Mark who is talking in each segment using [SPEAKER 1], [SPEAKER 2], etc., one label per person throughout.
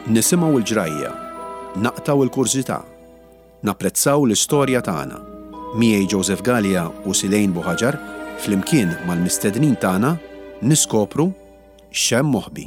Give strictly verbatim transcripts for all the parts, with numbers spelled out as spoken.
[SPEAKER 1] Nisimgħu l-ġrajja, naqtaw il-kurżità, napprezzaw l-istorja tagħna. Miegħi Joseph Gallia u Silejn Buħaġar flimkien mal-mistednin tagħna niskopru x'hemm moħħbi.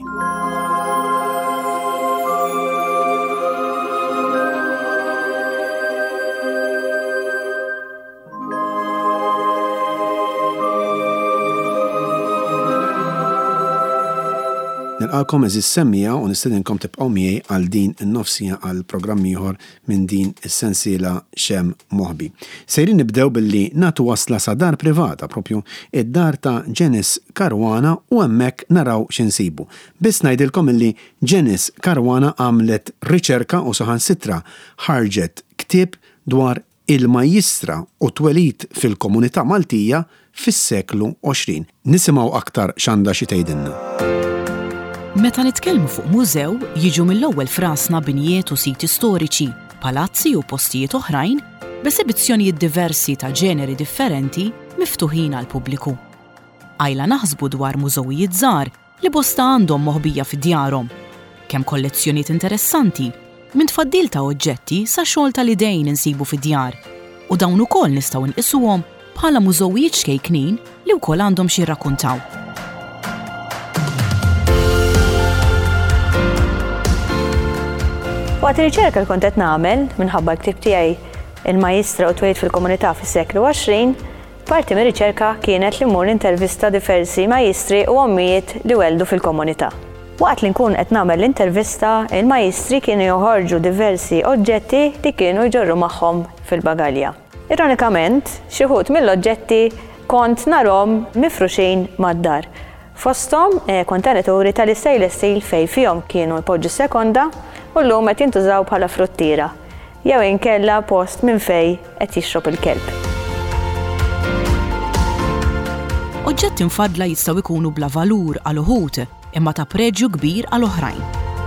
[SPEAKER 1] Nilqakom eżis semmija u nistedinkom tibqgħu miegħi għal din in-nofsija għal programm ieħor minn din is-sensiela x'hemm moħħbi. Sejrin nibdew billi nagħtu wasla sa dar privata propju id-dar ta' Janice Caruana u hemmhekk naraw x'insibu. Biss ngħidilkom illi Janice Caruana għamlet riċerka u saħansitra ħarġet ktieb dwar il-majjistra u twelid fil-komunità Maltija fis-seklu għoxrin. Nisimgħu aktar x'għandha xi tgħidilna.
[SPEAKER 2] Meta nitkellmu fuq mużew, jiġu mill-ewwel frasna binjiet u siti storiċi, palazzi u postijiet oħrajn, b'esibizzjonijiet diversi ta' ġeneri differenti miftuħin għal pubbliku. Għajla naħsbu dwar mużewijiet żgħar li bosta għandhom moħbija fid-djarhom, kemm kollezzjonijiet interessanti, minn tfaddil ta' oġġetti sa xogħol tal-idejn insibu fid-djar, u dawn ukoll nistgħu nqisuhom bħala mużewijiet xkejknin li wkoll għandhom xi jirrakkuntaw.
[SPEAKER 3] Waqt ir-riċerka li kont qed nagħmel minħabba l-ktieb tiegħi il-majjistra u twelid fil-komunità fis-seklu għoxrin, parti mir-riċerka kienet li mmur intervista diversi majjistri u ommijiet li weldu fil-komunità. Waqt li nkun qed nagħmel l-intervista, il-majjistri kienu joħorġu diversi oġġetti li kienu jġorru magħhom fil-bagalja. Ironikament, xi wħud mill-oġġetti kont narhom mifruxin mad-dar. Fosthom kontenituri tal-stainless steel fejn fihom kienu jpoġġu sekonda u llum qed jintużaw bħala fruttiera, jew inkella post minn fejn qed jixrob il-kelb.
[SPEAKER 2] Oġġetti mfaddla jistgħu jkunu bla valur għal uħud imma ta' preġju kbir għal oħrajn.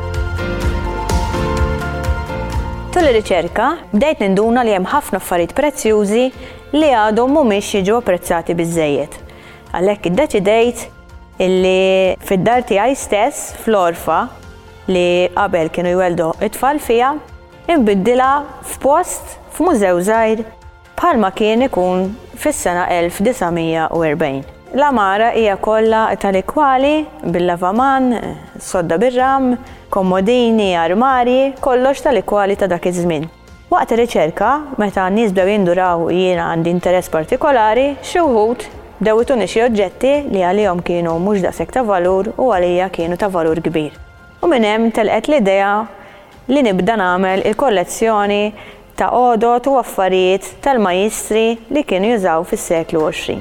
[SPEAKER 3] Tul ir-riċerka bdejt ninduna li hemm ħafna affarijiet prezzjużi li għadhom mhumiex jiġu apprezzati biżżejjed. Għalhekk iddeċidejt illi fid-dar tiegħi stess fl-orfa li qabel kienu jweldu it-tfal fiha, inbiddilha f'post f'mużew żgħir bħalma kien ikun fis-sena elf tisa' u erbgħin. L-amara hija kollha tal-ikwali bil-lavaman, sodda bir-ram, komodini, armarji, kollox tal-ikwali ta' dak iż-żmien. Waqt ir-riċerka, meta n-nies bdew jinduraw jiena għandi interess partikolari, xi wħud bdew ituni xi oġġetti li għalihom kienu mhux daqshekk ta' valur u għalija kienu ta' valur kbir. U minn hemm telqet l-idea li nibda nagħmel il-kollezzjoni ta' għodot u affarijiet tal-majjistri li kienu jużaw fis-seklu għoxrin.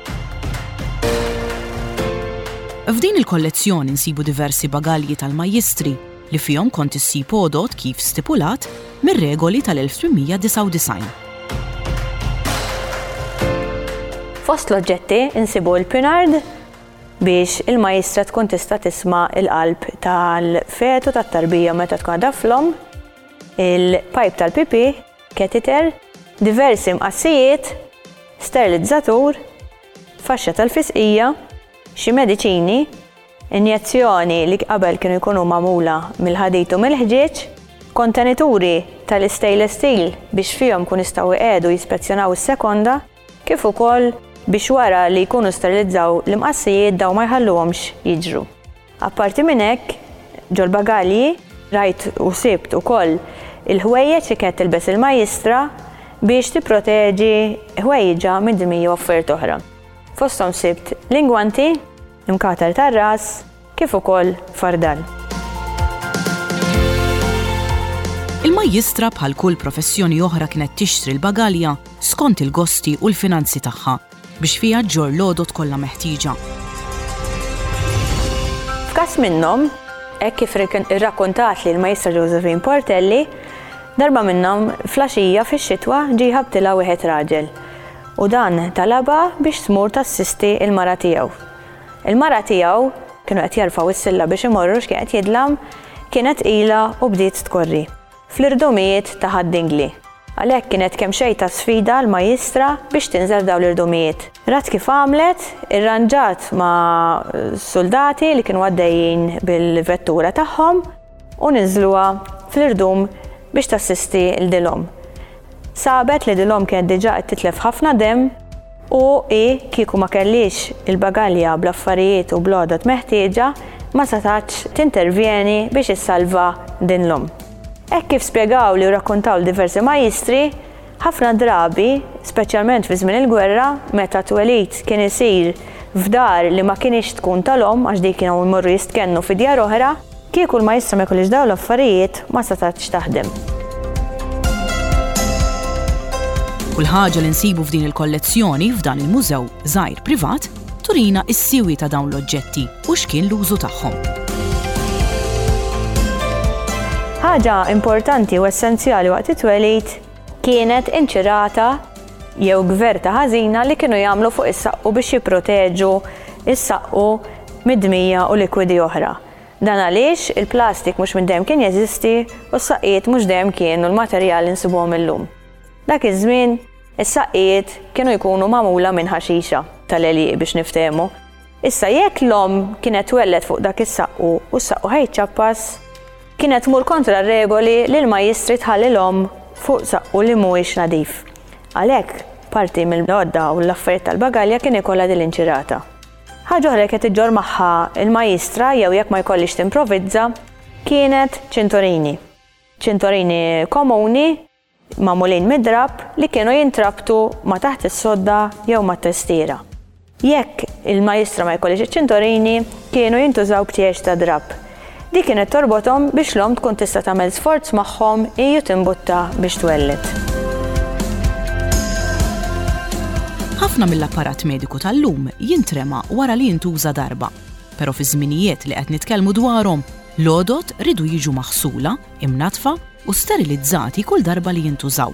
[SPEAKER 2] F'din il-kollezzjoni nsibu diversi bagalji tal-majjistri li fihom kont issib għodot kif stipulat mir-regoli tal-elf tminmija disa' u disgħin.
[SPEAKER 3] Fost l-oġġetti insibu l-pinard biex il-majjistra tkun tista' tisma' il-qalb tal-fetu tat-tarbija meta tkun għadha fl-om, il-pipe tal-pipì, catheter, diversi mqassijiet, sterilizzatur, faxxa tal-fisqija, xi mediċini, injezzjoni li qabel kienu jkunu magħmula mill-ħadid u mill-ħġieġ, kontenituri tal-stainless steel biex fihom kun jistgħu jqiegħdu jispezzjonaw is-sekonda, kif ukoll biex wara li jkunu sterilizzaw l-imqassijiet daw ma jħalluhomx jiġru. Apparti minn hekk, ġol bagalji rajt u sibt ukoll il-ħwejjeġ li kienet tilbes il-majjistra biex tipproteġi ħwejjeġa minn dmija u affarijiet oħra. Fosthom sibt lingwanti, imkatar tar-ras, kif ukoll fardal.
[SPEAKER 2] Il-majjistra bħal kull professjoni oħra kienet tixtri l-bagalja skont il-gosti u l-finanzi tagħha biex fiha ġġorr l-għodot kollha meħtieġa.
[SPEAKER 3] F'każ minnhom, hekk kif irrakkuntat li l-majjistra Josephine Portelli, darba minnhom flaxija fix-xitwa ġie ħabtilha wieħed raġel u dan talabha biex tmur tassisti l-mara tiegħu. Il-mara tiegħu kienu qed jarfgħu is-silla biex imorru x'kien qed jidlam, kienet ilha u bdiet tkorri fl-irdumijiet ta' ħaddingli. Għalhekk kienet kemm xejn ta' sfida l-majjistra biex tinżel dawn l-irdumijiet. Rat kif għamlet, irranġat ma' soldati li kienu għaddejjin bil-vettura tagħhom u niżluha fl-irdum biex tassisti l-dilhom. Sabet li dilhom kienet diġà qed titlef ħafna demm u i kieku ma kellix il-bagalja bl-affarijiet u bl-għodot meħtieġa ma setax tintervjeni biex issalva din l-om. Hekk kif spjegaw li u rakkuntaw diversi majistri, ħafna drabi, speċjalment fi żmien il-gwerra, meta twelid kien isir f'dar li ma kienx tkun tal-om għax dik kienu jmorru jistkennu fi djar oħra, kieku l-majstra ma jkollix dawn l-affarijiet ma setax taħdem.
[SPEAKER 2] Kull ħaġa li nsibu f'din il-kollezzjoni f'dan il-mużew żgħir privat turina s-siwi ta' dawn l-oġġetti u x'kien l-użu tagħhom.
[SPEAKER 3] Ħaġa importanti u essenzjali waqt it-twelid kienet inċirata jew gverta ħażina li kienu jagħmlu fuq is-saqqu biex jipproteġu is-saqqu mid-dmija u likwidi oħra. Dan għaliex il-plastik mhux minn dejjem kien jeżisti u s-saqqiet mhux dejjem kienu l-materjal li nsibuhom illum. Dak iż-żmien is-saqqiet kienu jkunu magħmula minn ħaxixa tal-għelieq biex niftehmu. Issa jekk l-om kienet twellet fuq dak is-saqqu u s-saqqu ħajċappas, kienet tmur kontra r-regoli li l-majjistri tħalli l-om fuq saqqu li mhuwiex nadif. Għalhekk parti mill-għodda u l-affarijiet tal-bagalja kien ikollha din l-inċirata. Ħaġa oħra qed iġġor magħha il-majjistra jew jekk ma jkollix timprovizza kienet ċinturini. Ċinturini komuni magħmulin mid-drab li kienu jintrabtu ma taħt is-sodda jew mat-testiera. Jekk il-majjistra ma jkollix iċ-ċinturini, kienu jintużaw b'tiex ta' drab. Dik kienet torbothom biex l-om tkun tista' tagħmel sforz magħhom hija timbutta biex twellet.
[SPEAKER 2] Ħafna mill-apparat mediku tal-lum jintrema wara li jintuża darba, però fi żminijiet li qed nitkellmu dwarhom l-għodot ridu jiġu maħsula, imnatfa u sterilizzati kull darba li jintużaw.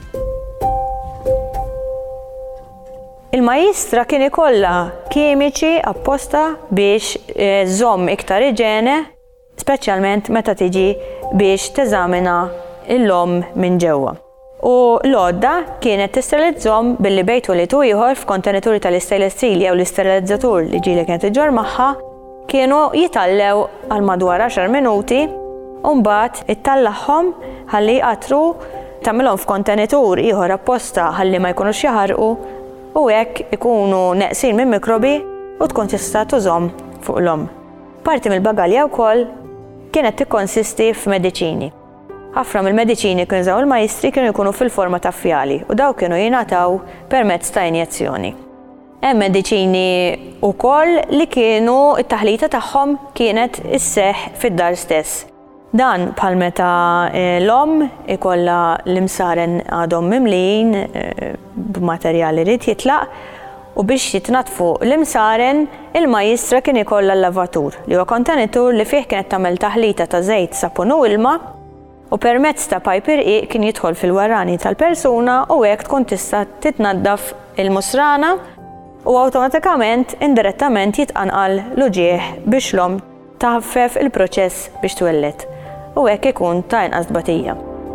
[SPEAKER 3] Il-majjistra kien ikollha kimiċi apposta biex żomm iktar iġene, speċjalment meta tiġi biex teżamina l-om minn ġewwa. U l-għodda kienet tisterilizzhom billi bejtu li tu ieħor f'kontenituri tal-istainless steel jew l-isterilizzatur li ġieli kienet iġġor magħha kienu jitallew għal madwar għaxar minuti u mbagħad ittallagħhom ħalli jqatru tagħmilhom f'kontenitur ieħor apposta ħalli ma jkunux jaħarqu u hekk ikunu neqsin minn mikrobi u tkun tista' tużhom fuq l-om. Parti mill-bagalja wkoll kienet tikkonsisti f'mediċini. Ħafna mill-mediċini kienu jużaw il-majjistri kienu jkunu fil-forma ta' fjali u daw kienu jingħataw permezz ta' injezzjoni. Hemm mediċini wkoll li kienu t-taħlita tagħhom kienet isseħħ fid-dar stess. Dan bħal meta l-om ikollha l-imsaren għadhom mimlijin b'materjal li rid jitlaq u biex jitnatfu l-imsaren il-majjistra kien ikollha l-lavatur li huwa kontenitur li fih kienet tagħmel taħlita ta' żejt, sapun u ilma u permezz ta' pajp irqiq kien jidħol fil-warrani tal-persuna u hekk tkun tista' titnaddaf il-musrana u awtomatikament indirettament jitqanqal l-uġieħ biex l-om taħfef il-proċess biex twellet u hekk ikun ta' inqas tbatija.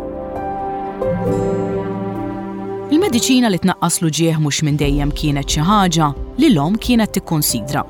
[SPEAKER 2] Il-mediċina li tnaqqas l-uġieħ mhux minn dejjem kienet xi ħaġa li l-om kienet tikkunsidra.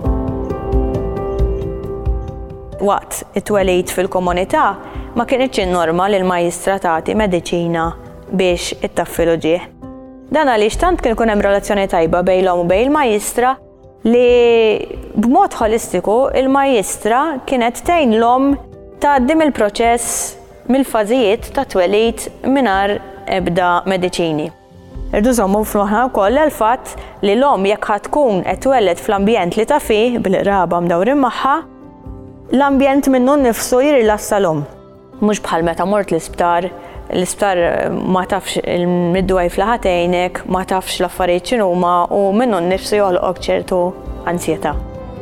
[SPEAKER 3] Waqt it-twelid fil-komunità ma kienitx in-norma li l-majjistra tagħti mediċina biex ittaffi l-uġieħ. Dan għaliex tant kien ikun hemm relazzjoni tajba bejn l-om u bejn il-majjistra li b'mod holistiku il-majjistra kienet tgħin l-om tgħaddim il-proċess mill-fażijiet ta' twelid mingħajr ebda mediċini. Irdu żommu f'moħħna wkoll il-fatt li l-om jekk ħadd tkun qed twellet fl-ambjent li ta' fih bil-qraba mdawrin magħha, l-ambjent minnu nnifsu jirilassa l-om. Mhux bħal meta mort l-isptar, l-isptar ma tafx il-midwife li ħatejnek, ma tafx l-affarijiet x'inhuma u minnu nnifsu joħloqok ċertu ansjetà.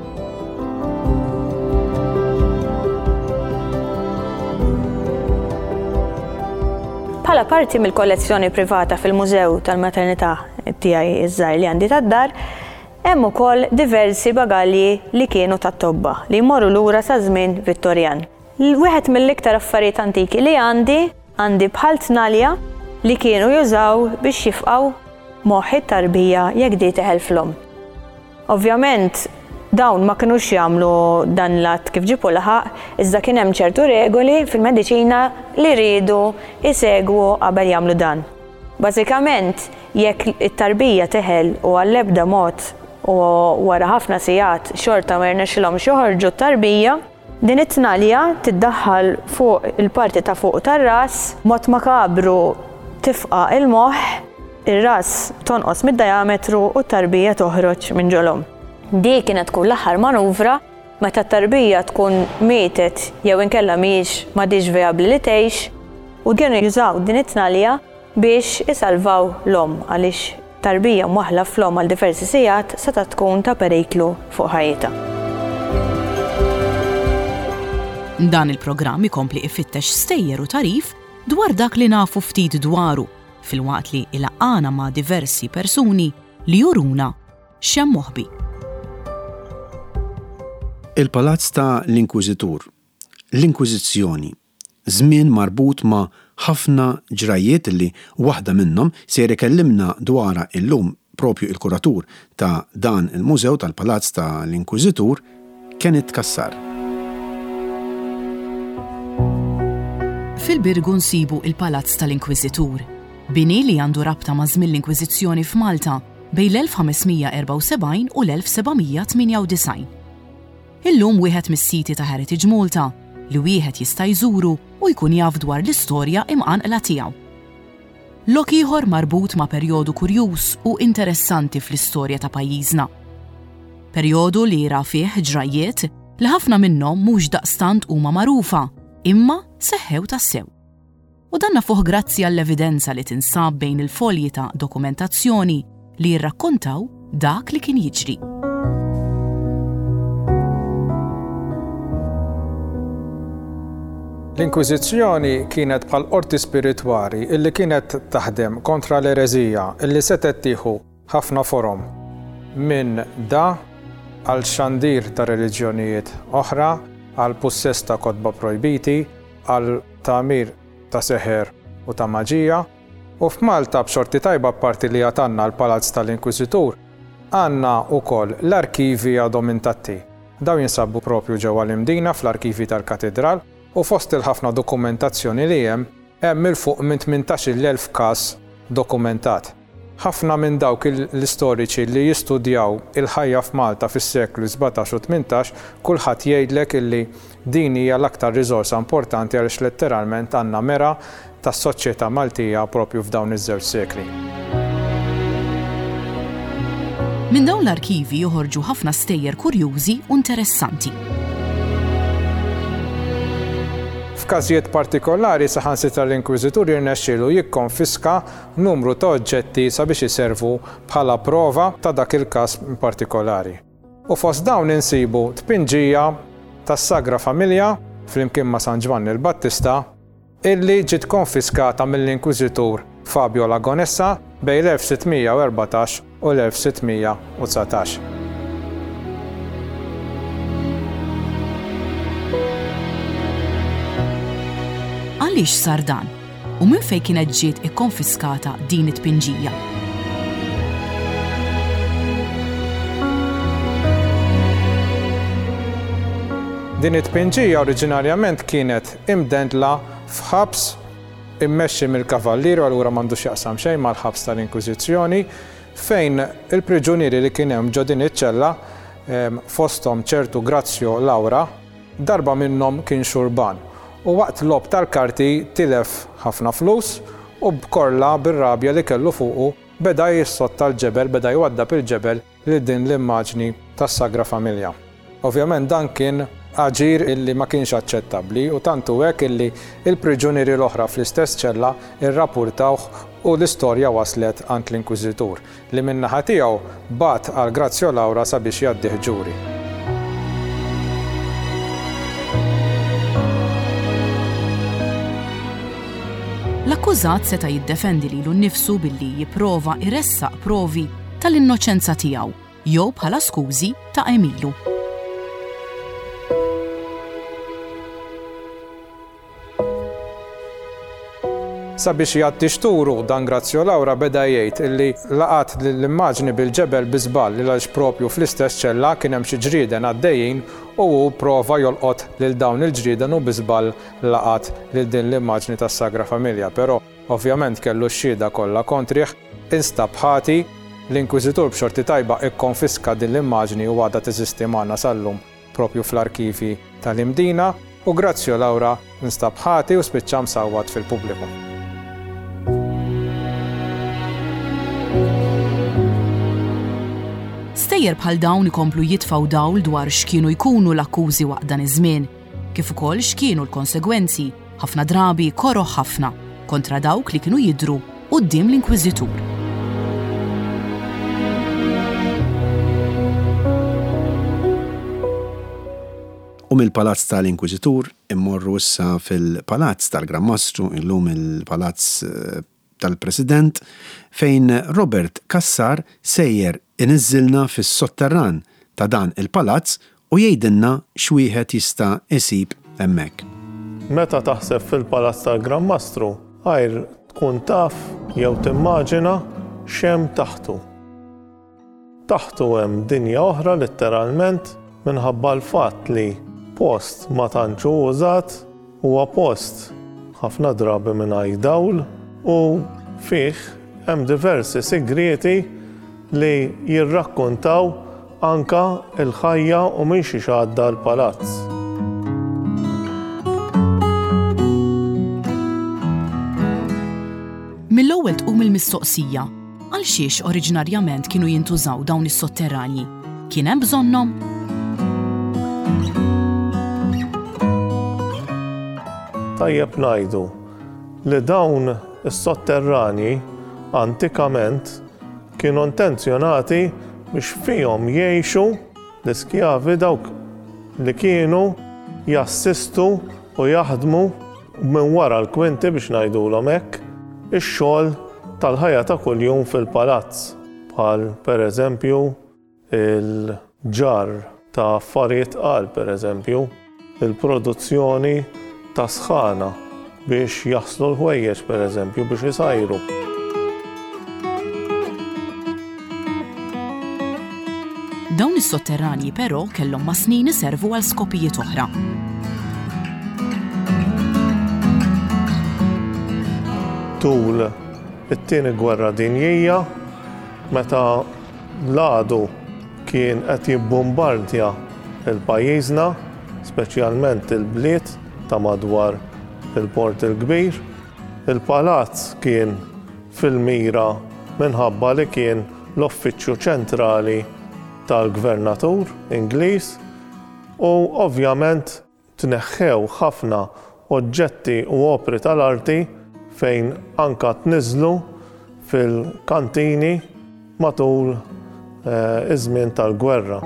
[SPEAKER 3] Bħala parti mill-kollezzjoni privata fil-Mużew tal-Maternità tiegħi iż-żgħir li għandi tad-dar, hemm ukoll diversi bagalji li kienu tat-tobba li jmorru lura sa żmien Vittorjan. Wieħed mill-iktar affarijiet antiki li għandi għandi bħal tnalja li kienu jużaw biex jifqgħu moħħ it-tarbija jekk di teħel fl-om. Ovvjament dawn ma kinux jagħmlu dan l-att kif ġipu laħaq, iżda kien hemm ċertu regoli fil-mediċina li rridu jsegwu qabel jagħmlu dan. Bażikament, jekk it-tarbija teħel u għall-ebda mod u wara ħafna sigħat xorta ma jirnexxilhom joħorġu t-tarbija, din it-tnalja tiddaħħal fuq il-parti ta' fuq tar-ras, mod makabru tifqa' il-moħħ, ir-ras tonqos mid-diametru u t-tarbija toħroġ minn ġolhom. Di kienet tkun l-aħħar manuvra meta t-tarbija tkun mietet jew inkella mhijiex m'għadix vijabbli li tgħix u kienu jużaw din it-tnalja biex isalvaw l-omm għaliex tarbija mwaħla fl-omm għal diversi sigħat seta' tkun ta' periklu fuq ħajjitha.
[SPEAKER 2] Dan il-programm ikompli ifittex stejjer u tarif dwar dak li nafu ftit dwaru fil-waqt li ilaqana ma' diversi persuni li juruna xemm moħbi.
[SPEAKER 1] Il-palazz ta' l-Inkwiżitur, l-Inkwiżizzjoni, żmien marbut ma' ħafna ġrajiet li waħda minnhom se jkellimna dwarha illum propju il-kuratur ta' dan il-mużew tal-Palazz ta' l-Inkwiżitur kienet Kassar.
[SPEAKER 2] Fil-Birgu nsibu il-Palazz tal-Inkwiżitur, bini li għandu rabta ma' żmien l-Inkwiżizzjoni f'Malta bejn l-elf ħames mija erba' u sebgħin u l-elf seba' mija tminja u disgħin. Illum wieħed mis-siti ta' Heritage Malta li wieħed jista' jżuru u jkun jaf dwar l-istorja imqanqla tiegħu. Lok ieħor marbut ma' perjodu kurjuż u interessanti fl-istorja ta' pajjiżna. Perjodu li ra fih ġrajiet li ħafna minnhom mhux daqstant huma magħrufa, imma seħħew tassew. U danna fuq grazzi għall-evidenza li tinsab bejn il-folji ta' dokumentazzjoni li jirrakkontaw dak li kien jiġri.
[SPEAKER 4] L-Inkwiżizzjoni kienet bħal qorti spiritwali illi kienet taħdem kontra l-erezija illi setet tieħu ħafna forom minn da għal xandir ta' reliġjonijiet oħra, għal pussess ta' kotba projbiti, għal tagħmir ta' seħer u ta' maġija, u f'Malta b'xorti tajba parti li għatanna l-Palazz tal-Inkwiżitur għandna wkoll l-arkivi għadhom intatti. Daw jinsabu propju ġewwa l-imdina fl-arkivi tal-Katedral u fost il-ħafna dokumentazzjoni li hemm hemm il-fuq minn tmintax-il elf każ dokumentat. Ħafna minn dawk l-istoriċi li jistudjaw il-ħajja f'Malta fis-seklu sebgħetax u tmintax kulħadd jgħidlek illi din hija l-aktar riżorsa importanti għaliex letteralment għandna mera tas-soċjetà Maltija propju f'dawn iż-żewġ sekli.
[SPEAKER 2] Minn dawn l-arkivi joħorġu ħafna stejjer kurjużi u interessanti.
[SPEAKER 4] F'każijiet partikolari saħansitra l-Inkwiżitur jirnexxielu jikkonfiska numru ta' oġġetti sabiex iservu bħala prova ta' dak il-każ partikolari. U fost dawn insibu tpinġija tas-Sagra Familja flimkien ma' San Ġvanni l-Battista illi ġiet konfiskata mill-Inkwiżitur Fabio Lagonessa bejn l-elf sittmija u erbatax u l-elf sittmija u tsatax.
[SPEAKER 2] Għaliex sar dan u minn fejn kienet ġiet ikkonfiskata din it-tpinġija?
[SPEAKER 4] Din it-tpinġija oriġinarjament kienet imdendla f'ħabs immexxi mill-Kavalliero allura m'għandux jaqsam xejn mal-ħabs tal-Inkwiżizzjoni fejn il-priġunieri li kien hemm ġo din iċ-ċella fosthom ċertu Grazio Laura darba minnhom kien xurban. U waqt lob tal-karti tilef ħafna flus u b'korla bir-rabja li kellu fuqu beda jissotta l-ġebel, beda jwaddab il-ġebel li din l-immaġni tas-Sagra Familja. Ovvjament dan kien aġir illi ma kienx aċċettabbli u tantu hekk illi il-priġunieri l-oħra fl-istess ċella irrappurtawh u l-istorja waslet għand l-Inkwiżitur li min-naħa tiegħu bat għal Grazio Laura sabiex jgħaddih ġuri.
[SPEAKER 2] L-akkużat seta' jiddefendi lilu nnifsu billi jipprova jressaq provi tal-innoċenza tiegħu jew bħala skużi ta' Emilu.
[SPEAKER 4] sabiex jgħatti xturu dan Grazio Lawra beda jgħid illi laqat l-immaġni bil-ġebel biżball li għaliex propju fl-istess ċella kien hemm xi ġrieden għaddejjin u hu prova jolqot lil dawn il-ġrieden u biżball laqat lil din l-immaġni tas-Sagra Familja, però ovvjament kellu x-xhieda kollha kontrih, instab ħati, l-Inkwiżitur b'xorti tajba ikkonfiska din l-immaġni u għadha teżisti magħna sal-lum propju fl-arkivi tal-Imdina u Grazio Lawra instab ħati u spiċċa msawwad fil-pubbliku.
[SPEAKER 2] Stejjer bħal dawn ikomplu jitfgħu dawl dwar x'kienu jkunu l-akkużi waqt dan iż-żmien, kif ukoll x'kienu l-konsegwenzi, ħafna drabi koroħ ħafna kontra dawk li kienu jidhru quddiem l-Inkwiżitur.
[SPEAKER 1] U mill-Palazz tal-Inkwiżitur immorru issa fil-Palazz tal-Gran Mastru, illum il-Palazz tal-President, fejn Robert Cassar sejjer iniżżilna fis-sotterran ta' dan il-palazz u jgħidilna x'wieħed jista' isib hemmhekk.
[SPEAKER 5] Meta taħseb fil-Palazz tal-Gran Mastru, għajr tkun taf jew timmaġina x'hemm taħtu. Taħtu hemm dinja oħra letteralment minħabba l-fatt li post ma tantx użat huwa post ħafna drabi mingħajr dawl u fih hemm diversi segreti li jirrakkontaw anka l-ħajja u minn xi għadda l-palazz.
[SPEAKER 2] Mill-ewwel tqum il-mistoqsija, għal xiex oriġinarjament kienu jintużaw dawn is-sotterranji? Kien hemm bżonnhom?
[SPEAKER 5] Tajjeb ngħidu li dawn is-sotterranji antikament kienu intenzjonati biex fihom jgħixu l-iskjavi dawk li kienu jassistu u jaħdmu minn wara l-kwinti biex ngħidulhom hekk ix-xogħol tal-ħajja ta' kuljum fil-palazz, bħal pereżempju il-ġar ta' affarijiet qal pereżempju, il-produzzjoni ta' sħana biex jaħslu l-ħwejjeġ pereżempju biex isajru.
[SPEAKER 2] Dawn is-sotterranji però kellhom ma' snin iservu għal skopijiet oħra.
[SPEAKER 5] Tul it-tieni gwerra dinjija, meta l-għadu kien qed jibbombardja il-pajjiżna, speċjalment il-bliet ta' madwar il-Port il-Kbir, il-palazz kien fil-mira minħabba li kien l-uffiċċju ċentrali tal-Gvernatur Ingliż u ovvjament tneħħew ħafna oġġetti u opri tal-arti fejn anka tniżlu fil-kantini matul eh, iż-żmien tal-gwerra.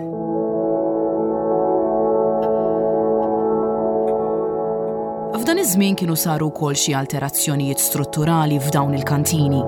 [SPEAKER 2] F'dan iż-żmien kienu saru wkoll xi alterazzjonijiet strutturali f'dawn il-kantini.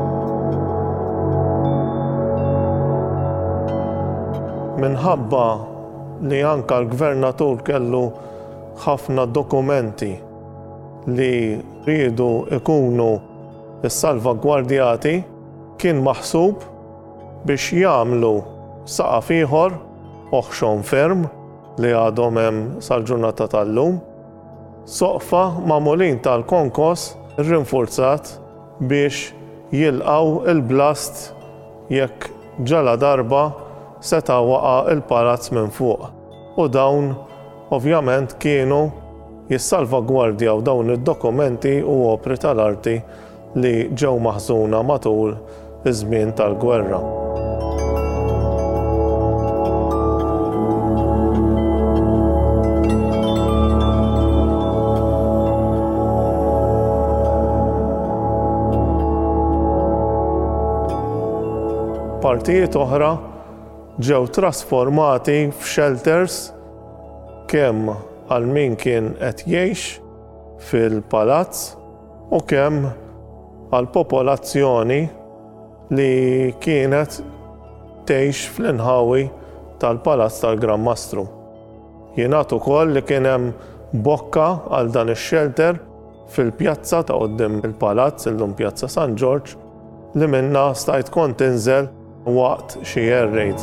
[SPEAKER 5] Minħabba li anka l-Gvernatur kellu ħafna dokumenti li rridu ikunu s-salvagwardjati, kien maħsub biex jagħmlu saqaf ieħor oħxon ferm li għadhom hemm sal-ġurnata tal-lum, soqfa magħmulin tal-konkos rinforzat biex jilqgħu il-blast jekk ġala darba seta' waqa' il-palazz minn fuq. U dawn ovvjament kienu jissalvagwardjaw dawn id-dokumenti u opri tal-arti li ġew maħżuna matul iż-żmien tal-gwerra. Partijiet oħra ġew trasformati f'shelters kemm għal min kien qed jgħix fil-palazz u kemm għal popolazzjoni li kienet tgħix fl-inħawi tal-Palazz tal-Gran Mastru. Jingħad ukoll li kien hemm bokka għal dan ix-shelter fil-pjazza ta' qoddim il-palazz illum Pjazza San George li minna stajt kont inżel waqt xi air raid.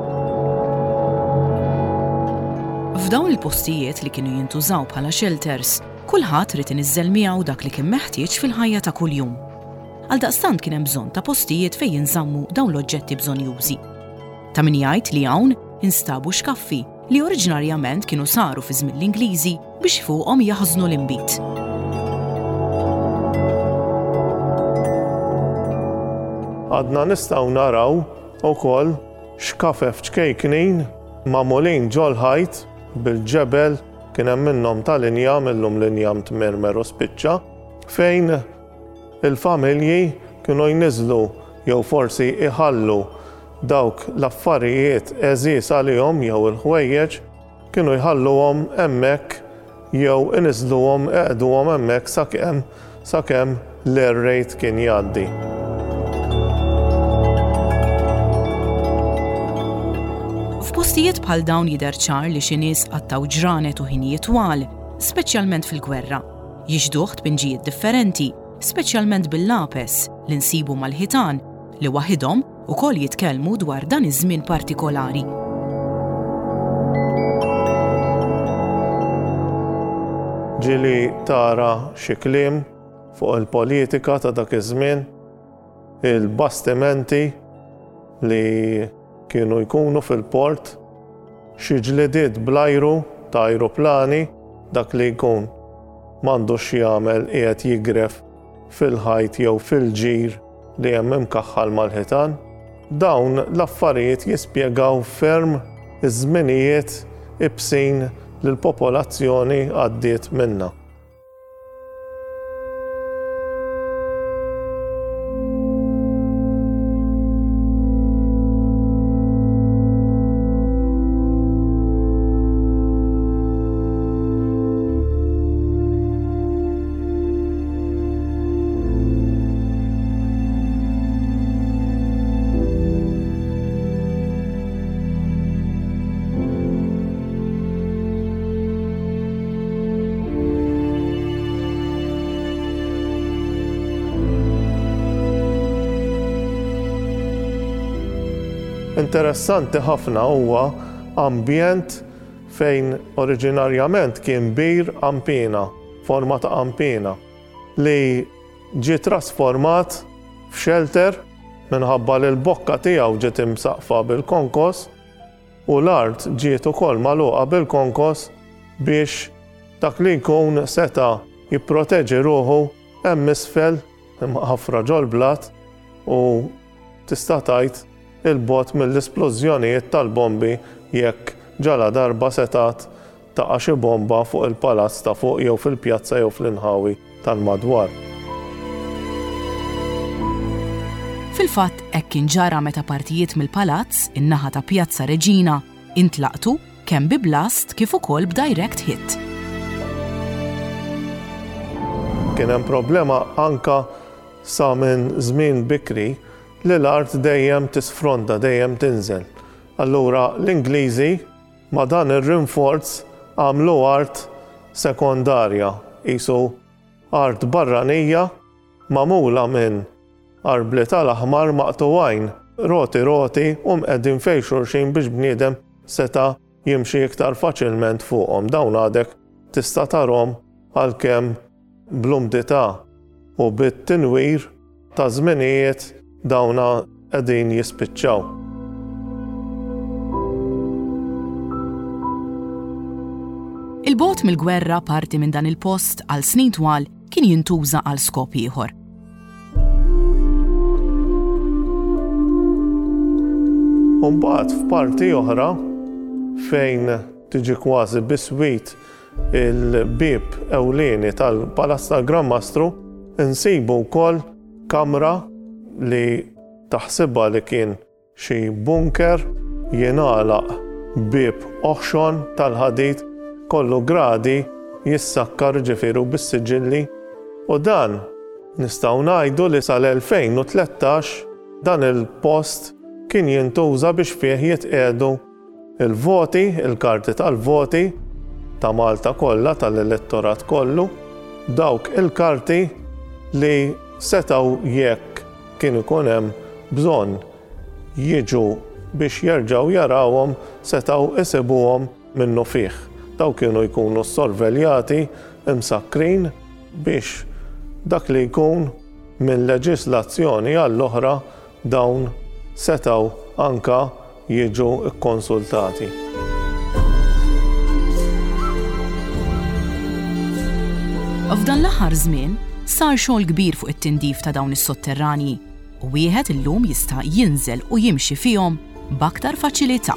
[SPEAKER 2] F'dawn il-postijiet li kienu jintużaw bħala shelters, kulħadd rid iniżżel miegħu dak li kien meħtieġ fil-ħajja ta' kuljum. Għaldaqstant kien hemm bżonn ta' postijiet fejn jinżammu dawn l-oġġetti bżonjużi. Ta' min jgħid li hawn instabu xkaffi li oriġinarjament kienu saru fi żmien l-Ingliżi biex fuqhom jaħżnu l-inbit.
[SPEAKER 5] Għadna nistgħu naraw ukoll xkafef ċkejknin magħmulin ġol-ħajt bil-ġebel kien hemm minnhom ta' linjam illum linjam tmermer u spiċċa fejn il-familji kienu jniżlu jew forsi iħallu dawk l-affarijiet eżies għalihom jew il-ħwejjeġ kienu jħalluhom hemmhekk jew iniżluhom eqduhom hemmhekk sakemm sakemm l-air raid kien jgħaddi.
[SPEAKER 2] F'postijiet bħal dawn jidher ċar li xi nies qattaw ġranet u ħinijiet twal, speċjalment fil-gwerra, jiġduh tpinġijiet differenti, speċjalment bil-lapes li nsibu mal-ħitan li waħidhom ukoll jitkellmu dwar dan iż-żmien partikolari.
[SPEAKER 5] Ġieli tara xi kliem fuq il-politika ta' dak iż-żmien, il-bastimenti li kienu jkunu fil-port, xi ġlidiet bl-ajru ta' ajruplani dak li jkun m'għandux jagħmel qiegħed jigref fil-ħajt jew fil-ġir li hemm imkaħħal mal-ħitan. Dawn l-affarijiet jispjegaw ferm iż-żminijiet ibsin li l-popolazzjoni għaddiet minnha. Interessanti ħafna huwa ambjent fejn oriġinarjament kien bir ampina, forma ta' ampina, li ġie trasformat f'shelter minħabba li l-bokka tiegħu ġiet imsaqfa bil-konkos u l-art ġiet ukoll magħluqa bil-konkos biex dak li jkun seta' jipproteġi ruħu hemm isfel imma ħafra ġol-blat u tista' tgħid il-bot mill-esplużjonijiet tal-bombi jekk ġala darba setat taqa' xi bomba fuq il-palazz ta' fuq jew fil-pjazza jew fl-inħawi tal-madwar.
[SPEAKER 2] Fil-fatt hekk kien ġara meta partijiet mill-palazz in-naħa ta' Pjazza Reġina intlaqtu kemm bi blast kif ukoll b'direct hit.
[SPEAKER 5] Kien hemm problema anka sa minn żmien bikri li l-art dejjem tisfronda, dejjem tinżel. Allura l-Ingliżi ma' dan ir-rinforz għamlu art sekondarja, qisu art barranija magħmula minn arbli tal-aħmar maqtuwajn, roti roti u mqeddin fejn xulxin biex bniedem seta' jimxi iktar faċilment fuqhom. Dawn għadek tista' tarhom għalkemm bl-umdità u bit-tinwir ta' żminijiet dawna qegħdin jispiċċaw.
[SPEAKER 2] Il-bogħod mill-gwerra parti minn dan il-post għal snin twal kien jintuża għal skop ieħor.
[SPEAKER 5] U mbagħad f'parti oħra fejn tiġi kważi biswit il-bieb ewlieni tal-Palazz tal-Gran Mastru insibu wkoll kamra li taħsibha li kien xi bunker jingħalaq bieb oħxon tal-ħadid kollu gradi jissakkar ġifieru bis-siġilli u dan nistgħu ngħidu li sal-elfejn u tlettax dan il-post kien jintuża biex fih jitqiegħdu il-voti, il-karti tal-voti ta' Malta kollha tal-elettorat kollu dawk il-karti li setaw jekk kien ikun hemm bżonn jiġu biex jerġgħu jarawhom setaw isibuhom minnu fih. Daw kienu jkunu sorveljati imsakkrin biex dak li jkun minn leġislazzjoni għall-oħra dawn setaw anka jiġu kkonsultati.
[SPEAKER 2] F'dan l-aħħar żmien sar xogħol kbir fuq it-tindif ta' dawn is-sotterranji u wieħed illum jista' jinżel u jimxi fihom b'aktar faċilità.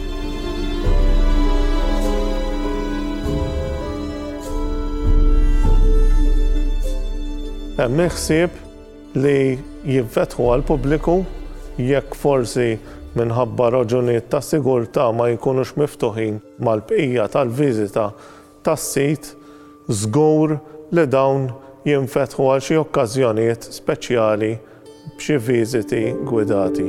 [SPEAKER 5] Hemm ħsieb li jinfetħu għall-pubbliku jekk forsi minħabba raġunijiet ta' sigurtà ma jkunux miftuħin mal-bqija tal-viżita tas-sit, żgur li dawn jinfetħu għal xi okkażjonijiet speċjali b'xi viżiti gwidati.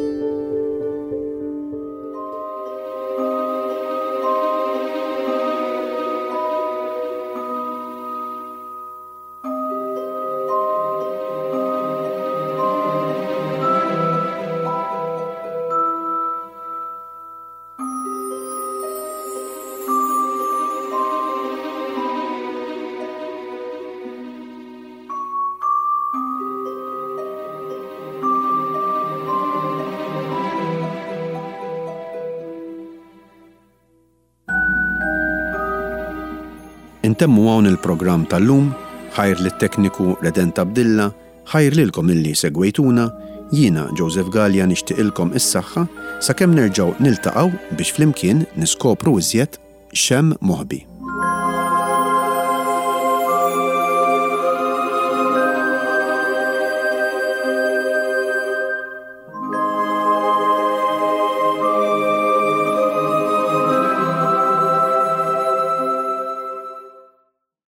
[SPEAKER 1] Intemmu hawn il-programm tal-lum, ħajr lit-tekniku Reden Abdilla, ħajr lilkom illi segwejtuna, jiena Joseph Gallia nixtieqilkom is-saħħa sakemm nerġgħu niltaqgħu biex flimkien niskopru iżjed xemm moħbi.